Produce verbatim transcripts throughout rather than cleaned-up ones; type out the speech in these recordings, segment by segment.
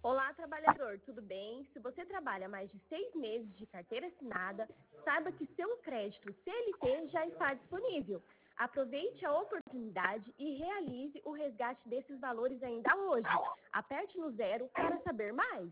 Olá, trabalhador, tudo bem? Se você trabalha mais de seis meses de carteira assinada, saiba que seu crédito C L T já está disponível. Aproveite a oportunidade e realize o resgate desses valores ainda hoje. Aperte no zero para saber mais.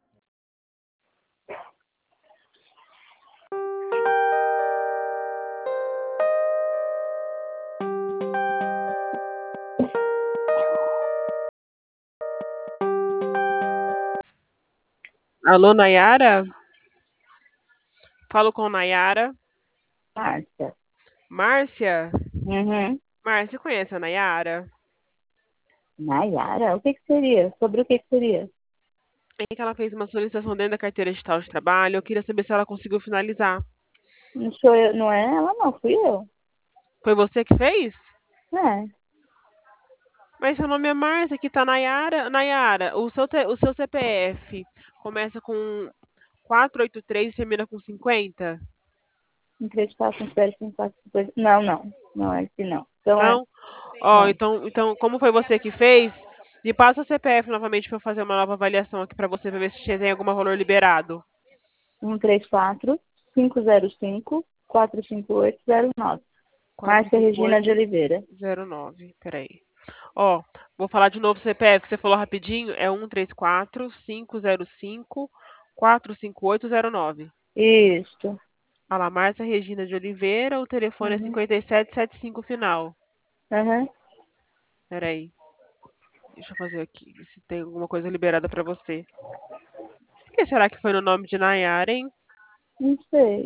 Alô, Nayara? Falo com Nayara. Márcia. Márcia? Uhum. Márcia, você conhece a Nayara? Nayara? O que que seria? Sobre o que que seria? É que ela fez uma solicitação dentro da carteira digital de trabalho. Eu queria saber se ela conseguiu finalizar. Não sou eu, não é ela, não, fui eu. Foi você que fez? É. Mas seu nome é Márcia, aqui tá Nayara. Nayara, o seu, te- o seu C P F começa com quatrocentos e oitenta e três e termina com cinquenta? Um, três, quatro, um, zero, cinco, quatro, cinco, dois. Não, não. Não é esse não. Então é. Não? Ó, Não. então, então, como foi você que fez, me passa o C P F novamente para eu fazer uma nova avaliação aqui para você, para ver se tem algum valor liberado. Um, três, quatro, cinco, zero, cinco, quatro, cinco, oito, zero, nove. Márcia Regina de Oliveira. zero nove, peraí. Ó, vou falar de novo o C P F que você falou rapidinho, é um três quatro, cinco zero cinco, quatro cinco oito zero nove. Isso. Olha lá, Márcia Regina de Oliveira, o telefone é Uhum. cinquenta e sete setenta e cinco final. Uhum. Peraí, deixa eu fazer aqui, ver se tem alguma coisa liberada pra você. Por que será que foi no nome de Nayara, hein? Não sei.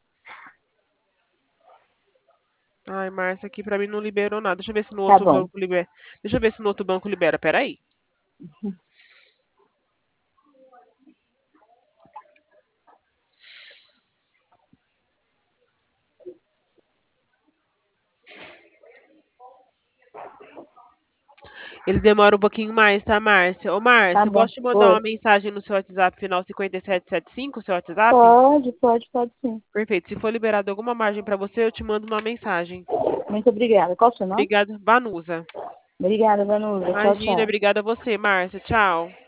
Ai, Márcia, aqui pra mim não liberou nada. Deixa eu ver se no Tá outro bom. banco libera. Deixa eu ver se no outro banco libera. Peraí. Ele demora um pouquinho mais, tá, Márcia? Ô, Tá Márcia, eu bom. posso te mandar uma Oi. mensagem no seu WhatsApp final cinquenta e sete setenta e cinco, seu WhatsApp? Pode, pode, pode sim. Perfeito. Se for liberado alguma margem pra você, eu te mando uma mensagem. Muito obrigada. Qual o seu nome? Obrigada, Vanusa. Obrigada, Vanusa. Tchau, Imagina, tchau. obrigada a você, Márcia. Tchau.